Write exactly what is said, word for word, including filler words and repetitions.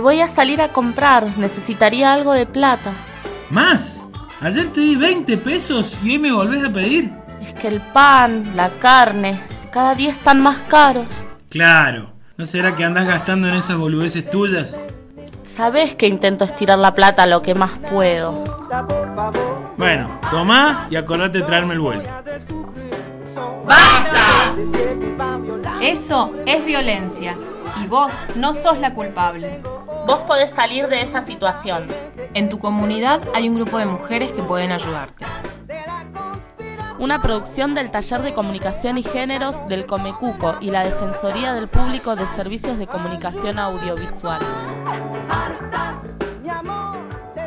voy a salir a comprar, necesitaría algo de plata. ¿Más? Ayer te di veinte pesos y hoy me volvés a pedir. Es que el pan, la carne, cada día están más caros. Claro, ¿no será que andás gastando en esas boludeces tuyas? Sabés que intento estirar la plata lo que más puedo. Bueno, tomá y acordate de traerme el vuelto. ¡Basta! Eso es violencia y vos no sos la culpable. Vos podés salir de esa situación. En tu comunidad hay un grupo de mujeres que pueden ayudarte. Una producción del Taller de Comunicación y Géneros del Comecuco y la Defensoría del Público de Servicios de Comunicación Audiovisual.